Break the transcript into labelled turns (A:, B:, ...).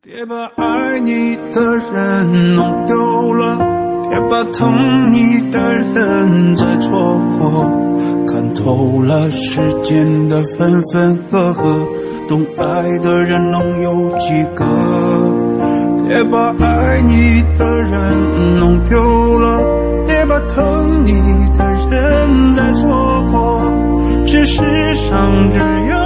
A: 别把爱你的人弄丢了，别把疼你的人再错过。看透了世间的分分合合，懂爱的人能有几个？别把爱你的人弄丢了，别把疼你的人再错过。这世上只有